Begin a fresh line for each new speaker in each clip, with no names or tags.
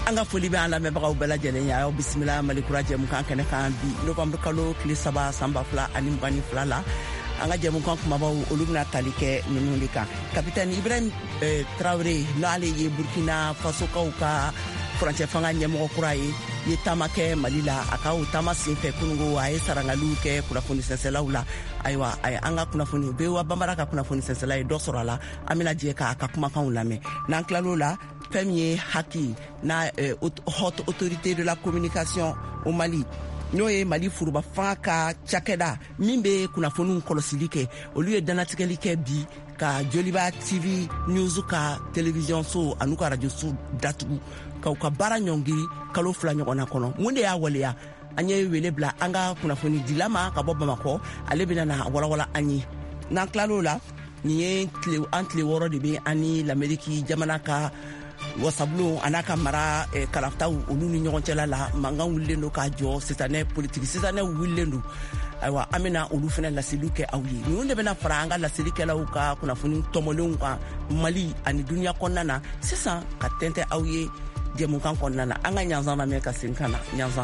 anga foli be ala me bagaw bela jelen ya o bismillah malikura jemu kan kene kan bi novembre kalo kli saba samba fla ani mbani fla la anga jemu kan kuma ba olumna talike nunu kan capitaine Ibrahim Traoré lale ye Burkina Faso ka frontière fanga nyemo kurayi ye tamake malila akaw tamasi fe kungo ay sarangalu ke kuna foni sensela ula aywa ay anga kuna foni be wa bambara ka kuna foni sensela do sorala amina je ka kuma kan ulame nan klalo la premier haki na haute autorité de la communication au Mali noye Mali furuba fanga chakeda mimbe kuna fonu kolosili ke olu danatikeli ke bi ka Joliba TV news ka télévision so anuka radio so datu ka bara nyongiri kalo fula nyogona kono munde ya waleya anye wele bla anga kuna foni dilama ka boba mako ale bina na wala anyi na klalo la ni entre woro de be ani l'Amérique jamana ka wasablo anaka mara kalafta olu ni nyogon cela la manga wulendo ka jo setane politique setane wulendo aywa amena olu fena la siluke awi ni onde bena faranga la silike la uka kuna funi tomolon ka Mali ani dunia konnana c'est ça ka tente awi jemu kan konnana anga nyanza na meka sinkana nyanza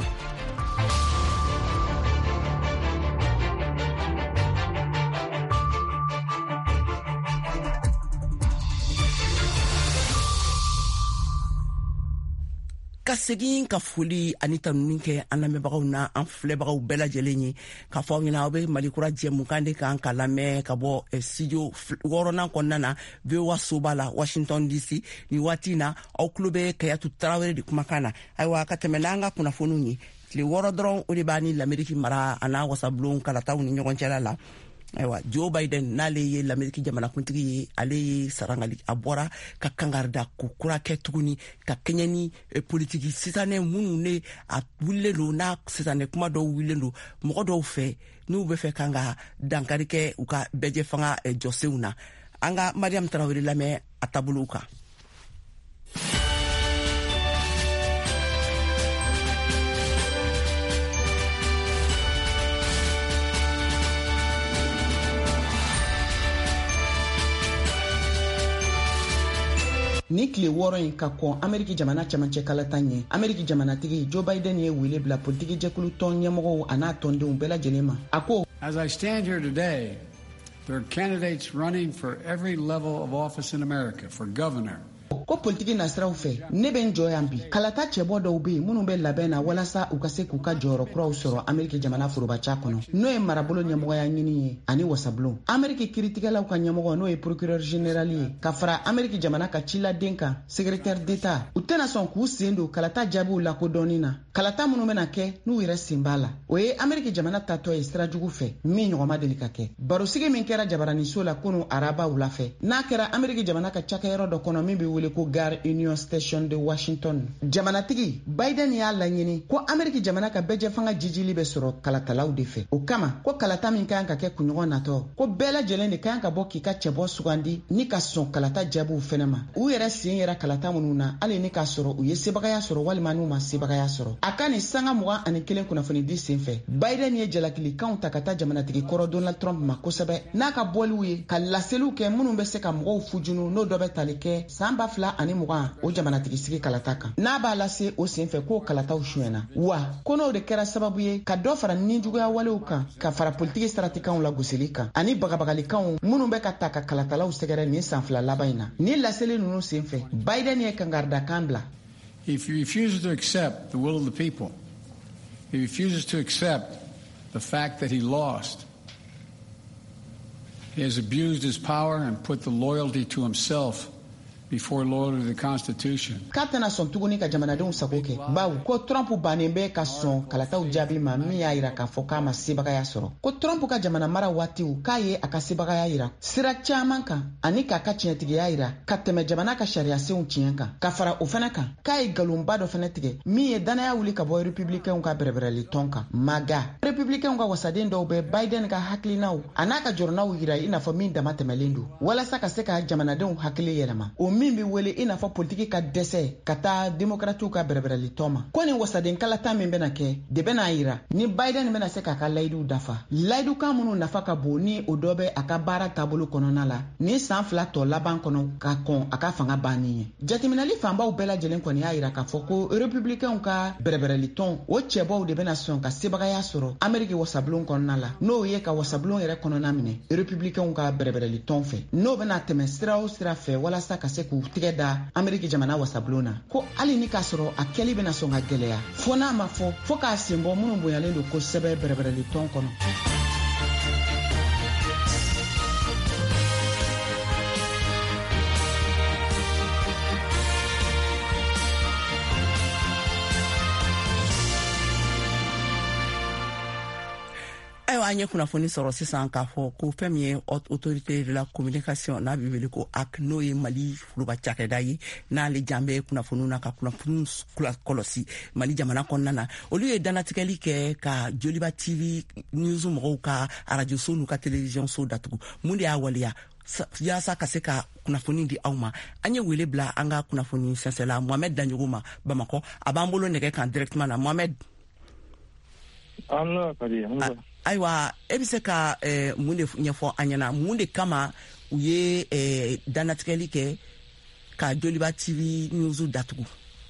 kasegin ka foli anita nuninke anamebagaw na anflebagaw bela jelenyi ka fawina obe malikura jemu kande kan kalame ka bo studio worona konnana be wasobala Washington DC ni watina au klube kayatu Traoré di kumakana aywa katemelanga kuna fonunyi le worodron odibani l'Amérique mara ana wasablon kala tawni nyogon chelala aywa Joe Biden nale ye l'Amérique jamana kuntigi ale sarangali abora ka kangarda kukura ketuguni ka kenyani politiki sitane munu ne a wulelo na sitane kuma do wulelo mo do fe nu be fe kanga dankarike uka beje fanga joseuna anga Mariam Traoré lame atabuluka ni kile woro in ka kon Ameriki jamana chamanche kalatanye Ameriki jamana tigi Joe Biden ye wile bla politiki jekulu ton yemogo ana tonde umbela jelema ako
as I stand here today there are candidates running for every level of office in America for governor
ko politiki na siraw fe ne ben joyambi kalata chebo do be munu be labena wala sa ukase kuka joro kura usoro Ameriki jamana furuba cha kono no e marabolo nyamogo ya nyini ani wasablo Ameriki kritika la uka nyamogo no e procureur general ye kafara Ameriki jamana ka chila denka secrétaire d'état utena son ku sendo kalata jabu la ko donina kalata munu mena ke nu ire simbala oye Ameriki jamana tato e strajugu fe mi nyoma delika ke baro sige min kera jabarani sola kunu araba ula fe na kera Ameriki jamana ka chakayero do kono mi be wule ko Gare Union Station de Washington jamana tigi Biden ya lanyini ko Ameriki jamana ka beje fanga jijili be soro kalatalaw de fe o kama ko kalata min kan ka ke kunyogo nato ko bela jelene kan ka boki ka chebo sugandi ni ka son kalata jabu fenema u yere sin yera kalata mununa ale ni ka soro u yesebaga ya soro wali manu ma sebaga ya soro akani sanga muga ani kelen kuna foni di senfe Biden ye jalakili kan takata jamana tigi koro Donald Trump ma kosebe na ka boliwe ka laselu ke munu be se ka mugo fujunu no dobe talike samba fla ani muga o jamana tigi sigi kalataka na ba lase o senfe ko kalata ushuena wa kono de kera sababu ye ka do fara ninjugo ya wale uka ka fara politiki stratika on la guselika ani bagabagali kan munu be ka taka kalatala usegere ni sanfla labaina ni lasele nunu senfe Biden ye kangarda kambla
if he refuses to accept the will of the people he refuses to accept the fact that he lost he has abused his power and put the loyalty to himself before loyalty to the Constitution.
Katana son tuguni ka jamana don sakoke bawu ko Trump banembe ka son kalata ujabi ma mi ya ira ka foka ma sibaga ya soro ko Trump ka jamana mara wati u kaye akasibaga ya ira sira chamanka ani ka ka chinyatigi ya ira kateme jamana ka sharia se un chiyanka ka fara ofenaka kaye galumba do fenetige mi ye dana ya wuli ka boy republican ka berebereli tonka maga republican ka wasaden do be Biden ka hakli naw anaka jornaw ira ina fa min da matemelendu wala saka seka jamana don hakli yelama o
min bi wele i n'a fɔ politiki ka dɛsɛ ka taa demokratiw ka bɛrɛbɛrɛli tɔma ko nin wasaden kalata min bena kɛ de bena yira ni Biden bena se k'a ka layiduw dafa layidukan minnu nafa ka bon ni o dɔ bɛ a ka baara taabolo kɔnɔna la ni san 2 tɔ laban kɔnɔ ka kɔn a ka fanga banni ye jatiminɛli fanbaw bɛɛ lajɛlen kɔni y'a yira k'a fɔ ko républicainw ka bɛrɛbɛrɛli tɔn o cɛbaw de bena sɔn ka sebagaya sɔrɔ Ameriki wasabulon kɔnɔna la n'o ye ka wasabulon yɛrɛ kɔnɔna minɛ républicainw ka bɛrɛbɛrɛli tɔn fɛ n'o bena tɛmɛ sira o sira fɛ walasa ka se k'u tigɛ da Ameriki jamana wasabulon na ko hali ni k'a sɔrɔ a kɛli bena sɔn ka gɛlɛya fo n'a ma fɔ fo k'a senbɔ minnu bonyalen don kosɛbɛ bɛrɛbɛrɛli tɔn kɔnɔ.
An ye kunnafoni sɔrɔ sisan k'a fɔ ko fɛn min ye autorité de la communication n'a bɛ wele ko AC n'o ye Mali furuba cakɛda ye n'ale jan bɛ kunnafoniw na ka kunnafoniw kɔlɔsi Mali jamana kɔnɔna na olu ye danatigɛli kɛ ka Joliba TV news mɔgɔw ka radio so n'u ka télévision so datugu mun de y'a waleya yaasa ka se ka kunnafoni di aw ma an ye wele bila an ka kunnafoni sɛnsɛla Mohamed Danjogo ma Bamakɔ a b'an bolo nɛgɛ kan directement na Mohamed. Ayiwa e bɛ se ka mun de ɲɛfɔ an ɲɛna mun de kama u ye danatigɛli kɛ ka Joliba TV news datugu.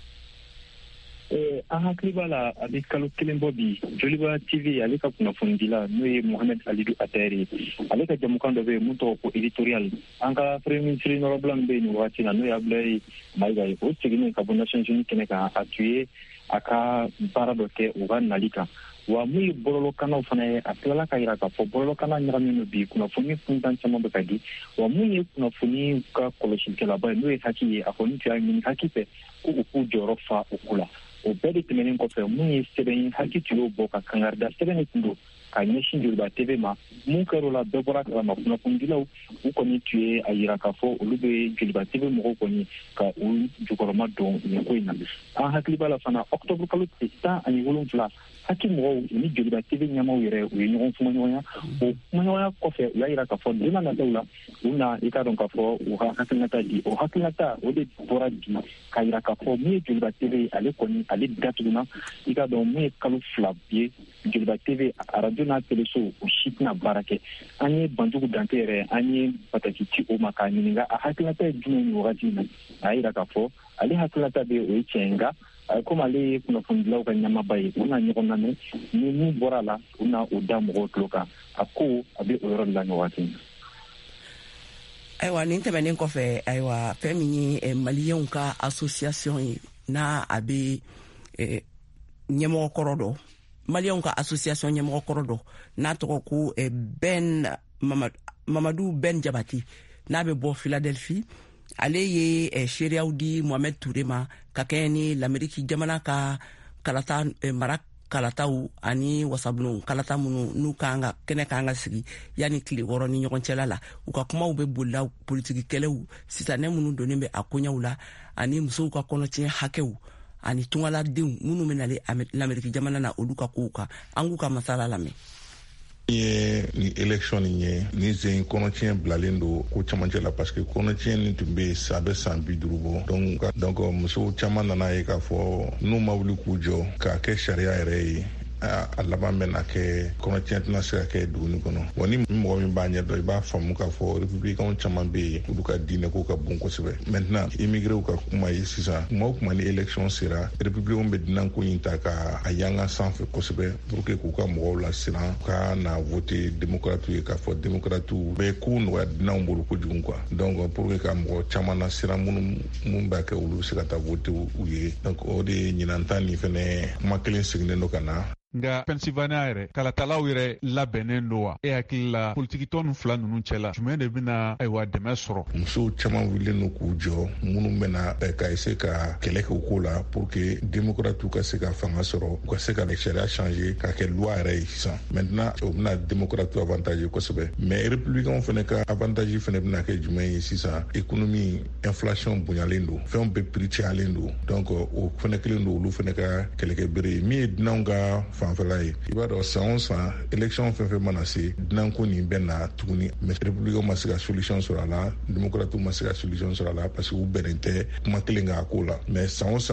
An hakili b'a la a bɛ kalo 1 bɔ bi Joliba TV ale ka kunnafoni dila n'o ye Mohamed Alidu Atayɛri ale ka jamukan dɔ bɛ yen mun tɔgɔ ko éditorial an ka premier ministre nɔrɔbila min bɛ yen nin wagati la n'o ye Abdoulaye Mayiga ye o seginnen ka bɔ Nations Unies kɛnɛ kan a tun ye a ka baara dɔ kɛ u ka nali kan wa mun ye bɔlɔlɔkannaw fana ye a tilala ka yira k'a fɔ bɔlɔlɔkanna ɲagaminen don bi kunnafoni kuntan caman bɛ ka di wa mun ye kunnafoni ka kɔlɔsilikɛlaba ye n'o ye Haki ye a kɔni tun y'a ɲini Haki fɛ ko u k'u jɔyɔrɔ fa o ko la o bɛɛ de tɛmɛnen kɔfɛ mun ye sɛbɛn Haki tun y'o bɔ ka kangarida sɛbɛn de tun don ka ɲɛsin Joliba TV ma mun kɛr'o la bɛɛ bɔra kalama kunnafonidilaw u kɔni tun ye a yira k'a fɔ olu bɛ Joliba TV mɔgɔw kɔni ka u jukɔrɔma dɔn nin ko in na an hakili b'a la fana octobre kalo 17 Haki mɔgɔw ni Joliba TV ɲɛmaw yɛrɛ u ye ɲɔgɔn kumaɲɔgɔnya o kumaɲɔgɔnya kɔfɛ u y'a yira k'a fɔ don na nataw la u na i ka dɔn k'a fɔ u ka hakilinata di o hakilinata o de bɔra bi k'a yira k'a fɔ mun ye Joliba TV ale kɔni ale datuguna i ka dɔn mun ye kalo 2 ye Joliba TV radio n'a téléso o si tɛna baara kɛ an ye Banjugu Dante yɛrɛ an ye pataki ci o ma k'a ɲininka a hakilinata ye jumɛn ye wagati in na a y'a yira k'a fɔ ale hakilinata bɛ o ye tiɲɛ nka comme ale ye kunnafonidilaw ka ɲɛmaaba ye u na ɲɔgɔn lamɛn ni min bɔra la u na o da mɔgɔw tulo kan a ko a bɛ o yɔrɔ de la nin wagati in na.
Ayiwa nin tɛmɛnen kɔfɛ ayiwa fɛn min ye maliyɛnw ka association ye n'a a bɛ ɲɛmɔgɔ kɔrɔ dɔ maliyɛnw ka association ɲɛmɔgɔ kɔrɔ dɔ n'a tɔgɔ ko Mamadou Ben Jabati n'a bɛ bɔ Philadelphie ale ye seereyaw di Mohamed Touré ma ka kɛ ni l'Amérique jamana ka kalata mara kalataw ani wasabulon kalata minnu n'u kɛnɛ kan ka sigi yanni tile 6 ni ɲɔgɔn cɛla la u ka kumaw bɛ bolila politiki kɛlɛw sisanɛ minnu donnen bɛ a koɲɛw la ani musow ka kɔnɔtiɲɛ hakɛw ani tungaladenw minnu bɛ nale l'Amérique jamana na olu ka kow kan an k'u ka masala lamɛn.
Ye ni élection ni ni zen kɔnɔtiɲɛ bilalen don ko camancɛ la parce que kɔnɔtiɲɛ ni tun bɛ sa bɛ san 50 bɔ donc musow caman nana ye k'a fɔ n'u ma wuli k'u jɔ k'a kɛ sariya yɛrɛ ye a laban bɛ na kɛ kɔnɔtiɲɛ tɛna se ka kɛ duguni kɔnɔ wa ni mɔgɔ min b'a ɲɛ dɔn i b'a faamu k'a fɔ républicains caman bɛ yen olu ka diinɛ ko ka bon kosɛbɛ maintenant immigrés ka kuma ye sisan kuma o kuma ni élection sera républicains bɛ diinɛ ko in ta ka a yanga sanfɛ kosɛbɛ pour que k'u ka mɔgɔw lasiran ka na voter démocrate ye k'a fɔ démocrate bɛ ko nɔgɔya diinɛw bolo kojugu quoi donc pour que ka mɔgɔ caman lasiran minnu b'a kɛ olu bɛ se ka taa voter u ye donc o de ye ɲinan nin fɛnɛ kuma kelen sigilen don ka na.
Nga Pennsylvania yɛrɛ kalatalaw yɛrɛ labɛnnen don wa e hakili la politiki tɔn ninnu fila ninnu cɛla jumɛn de bɛna ayiwa dɛmɛ sɔrɔ. Musow caman wulilen don k'u jɔ minnu bɛna ka ese ka kɛlɛ kɛ o ko la pour que démocrates ka se ka fanga sɔrɔ u ka se ka sariya changer ka kɛ loi yɛrɛ ye sisan maintenant o bɛna démocrates avantage kosɛbɛ mais républicains fɛnɛ ka avantage fɛnɛ bɛna kɛ jumɛn ye sisan économie inflation bonyalen don fɛnw bɛɛ prix cayalen don donc o fɛnɛ kelen don olu fɛnɛ ka kɛlɛkɛ bere ye min ye dunanw ka
fanfɛla ye i b'a dɔn san o san élection fɛn fɛn mana se dunanko nin bɛ na tuguni mais républicain ma se ka solution sɔrɔ a la démocrate ma se ka solution sɔrɔ a la parce que u bɛnnen tɛ kuma kelen k'a ko la mais san o san